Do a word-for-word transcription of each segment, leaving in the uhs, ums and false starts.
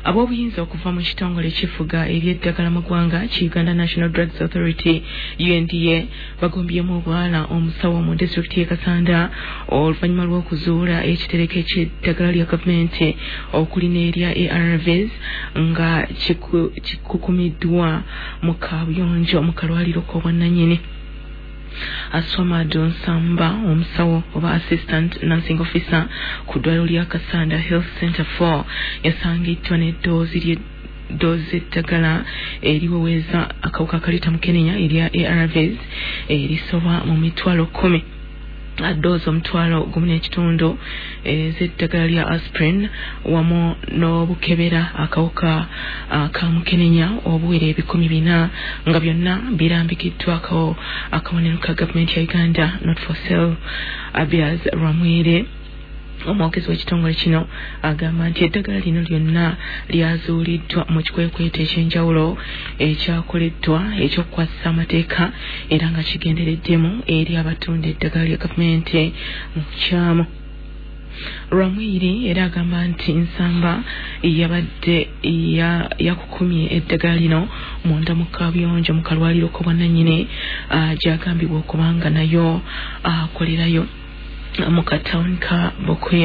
ab'obuyinza okuva mu kitongole kifuga eby'eddagala mu ggwanga ki Uganda National Drugs Authority U N D A bagombyemu obwala omusawo mu disitulikiti y'e Kasanda oluvannyuma lw'okuzuula ekitereke ky'eddagala lya gavumenti okuli n'erya A R Vs nga kikukumiddwa mu kaabuyonjo mu kalwaliro k'obwannannyini. Asoma Donsamba omusawo oba assistant nursing officer ku ddwaliro lya Kasanda Health Center four yasangiddwa n'eddoozi lye doze eddagala eriweweeza akawuka kaleeta mukenenya erya A R Vs erisoba mu mitwalo kumi. Doze omutwalo gumu n'ekitundu ez'eddagala lya aspirin wamu n'obukebera akawuka ka mukenenya obuwera ebikumi bina nga byonna birambikiddwako akabonero ka gavumenti ya Uganda not for sale. Abiaz Ramwire omwogezi w'ekitongole kino agamba nti eddagala lino lyonna lyazuuliddwa mu kikwekweto eky'enjawulo ekyakoleddwa ekyokukwasisa amateeka era nga kigendereddemu eri abatunda eddagala lya gavumenti mu bukyamu. Ramwiri era agamba nti Nsamba yabadde yakukumye eddagala lino munda mu kaabuyonjo mu kalwaliro k'obwannannyini gy'agambibwa okubanga nayo akolerayo mu katawuni ka Bukuya.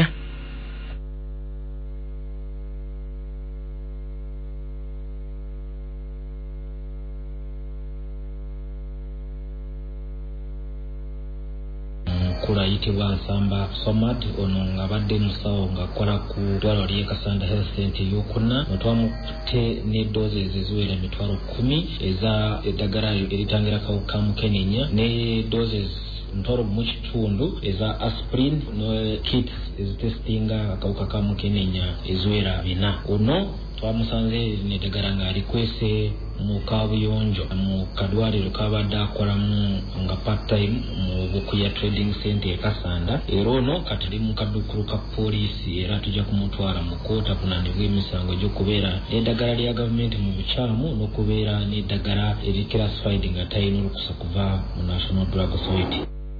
kulayitibwa Nsamba Somad ono ng'abadde musawo ng'akola ku ddwaliro ly'e Kasanda Health Center ey'okuna otwamutte n'eddoozi eziziwera emitwalo kumi eza eddagala eritangira akawuka ka mukenenya ne doses ntoro mu kitundu eza aspirin no kits ezitestinga akawuka ka mukenenya eziwera bina. Ono twamusanze n'eddagala ng'alikwese mu kaabuyonjo mu kadwaliro kabadde akolamu nga part time mu Bukuya Trading Center e Kasanda. Era ono katali mu kaduukulu ka poliisi era tujja kumutwala mu koota avunaanibwa emisango egy'okubeera n'eddagala lya gavumenti mu bukyamu n'okubeera n'eddagala eri classified nga talina olukusa kuva mu National Drug Authority.